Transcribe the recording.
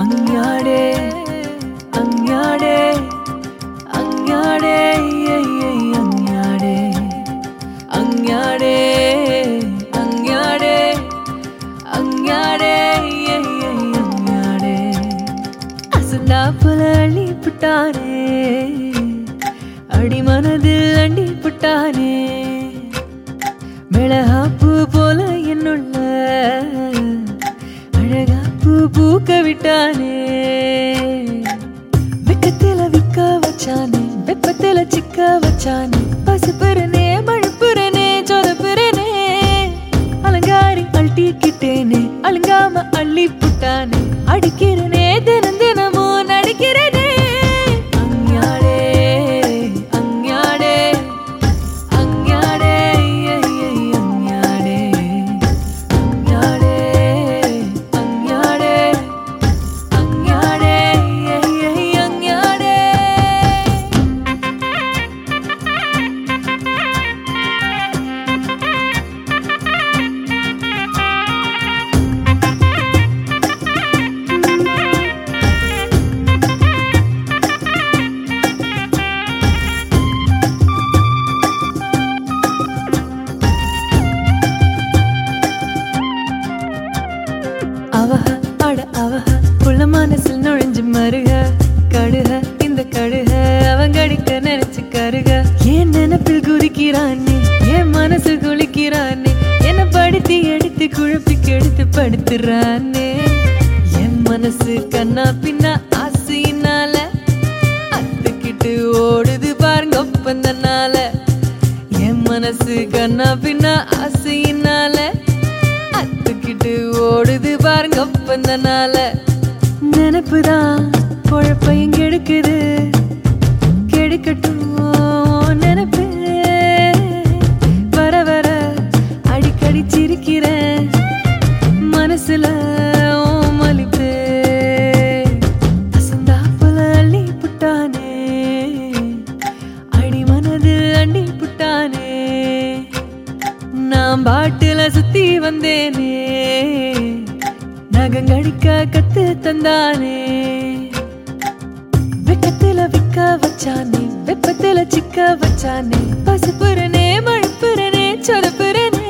அஞ்ஞாடே அஞ்ஞாடே அஞ்ஞாடே அஞ்ஞாடே அஞ்ஞாடே அஞ்ஞாடே அஞ்ஞாடே அஞ்ஞாடே அசந்தா போல அள்ளி புட்டானே அடி மனதில் அண்டி புட்டானே மிளகாப்பூ போல என்னுள்ள அழகாப்பூ பூக்க விட்டானே வெக்கத்தில விக்க வச்சானே வெப்பத்தில சிக்க வச்சானே பசுப்புறனே மழுப்புறனே சொதப்புறனே அலங்காரி அழட்டிக்கிட்டேனே அலங்காம அள்ளி புட்டானே அடிக்கிறனே தினம் தினமும் நடிக்கிறனே அஞ்ஞாடே அஞ்ஞாடே அஞ்ஞாடே அஞ்ஞாடே அஞ்ஞாடே அஞ்ஞாடே அஞ்ஞாடே அவஹ அட அவஹ புள்ள மனசில் நுழைஞ்சு மருக கடுக இந்த கடுக அவங்கடிக்க நினைச்சு கருக என் நினைப்பில் குதிக்கிறானே என் மனசு குளிக்கிறானே என்ன படுத்தி எடுத்து குழப்பி கெடுத்து படுத்துறானே என் மனசு கண்ணா பின்னா ஆசையினால அத்துக்கிட்டு ஓடுது பாருங்க ஒப்பந்தனால என் மனசு கண்ணா பின்னா ஆசையினால அத்துக்கிட்டு ஓடுது பாருங்க ஒப்பந்தனால நினைப்புதான் குழப்பையும் கெடுக்குது கெடுக்கட்டும் நினைப்பு வர வர அடிக்கடி சிரிக்கிறேன் மனசுல மலிப்பு அசந்தா போல அள்ளி புட்டானே அடி மனது அண்டி புட்டானே நான் பாட்டுல சுத்தி வந்தேனே நகங்கடிக்க கத்து தந்தானே வெக்கத்துல விக்க வச்சானே வெப்பத்துல சிக்க வச்சானே பசுப்புறனே மழுப்புறனே சொதப்புறனே